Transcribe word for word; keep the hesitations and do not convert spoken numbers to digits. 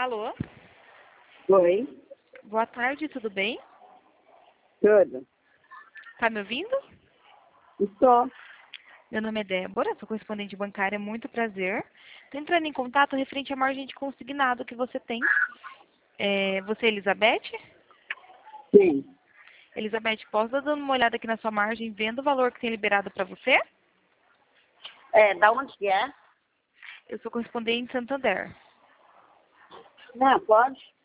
Alô? Oi, Boa tarde, tudo bem? tudo. Tá me ouvindo? Estou. Meu nome é Débora, sou correspondente bancária, muito prazer. Estou entrando em contato referente à margem de consignado que você tem. É, você é Elizabeth? Sim. Elizabeth, posso dar dando uma olhada aqui na sua margem, vendo o valor que tem liberado para você? É, da onde que é? Eu sou correspondente em Santander. Não, pode?